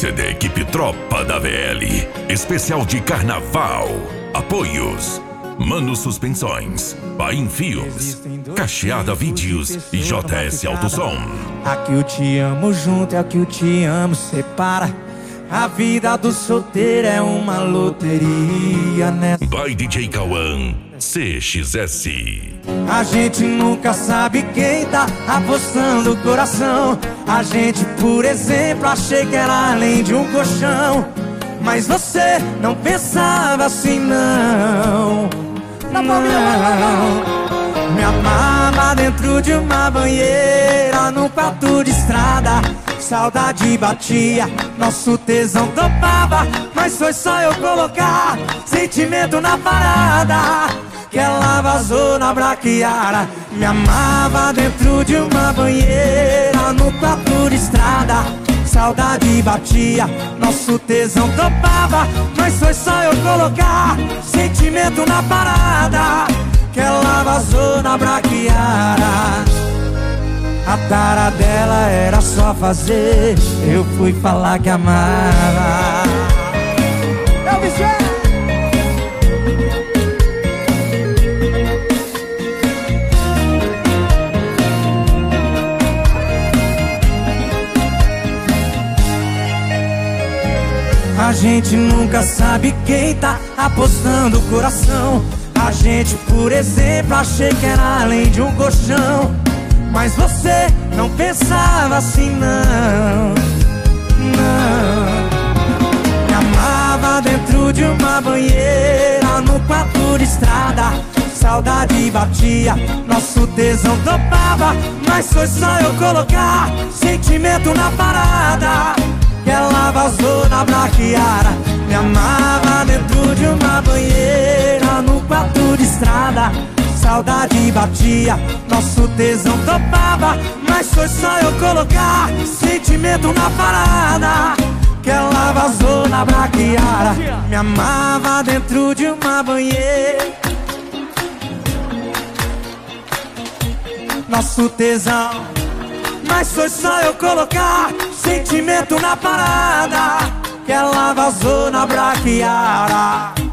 CD da equipe Tropa da VL. Especial de carnaval. Apoios: Mano Suspensões, Paim Fios, Cacheada Vídeos e JS Autosom. Aqui eu te amo junto, é o que eu te amo separa. A vida do solteiro é uma loteria, né? By DJ Cauã, CXS. A gente nunca sabe quem tá apostando o coração. A gente, por exemplo, achei que era além de um colchão. Mas você não pensava assim, não. Não. Me amava dentro de uma banheira, num quarto de estrada. Saudade batia, nosso tesão topava. Mas foi só eu colocar sentimento na parada que ela vazou na braquiara. Me amava dentro de uma banheira, no quarto de estrada. Saudade batia, nosso tesão topava. Mas foi só eu colocar sentimento na parada que ela vazou na braquiara. A tara dela era só fazer, eu fui falar que amava. Eu me A gente nunca sabe quem tá apostando o coração. A gente, por exemplo, achei que era além de um colchão. Mas você não pensava assim, não. Não. Me amava dentro de uma banheira, no quarto de estrada. Saudade batia, nosso tesão topava. Mas foi só eu colocar sentimento na parada que ela vazou na braquiara. Me amava dentro de uma banheira, no quarto de estrada. Saudade batia, nosso tesão topava. Mas foi só eu colocar sentimento na parada que ela vazou na braquiara. Me amava dentro de uma banheira, nosso tesão. Mas foi só eu colocar sentimento na parada que ela vazou na braquiara.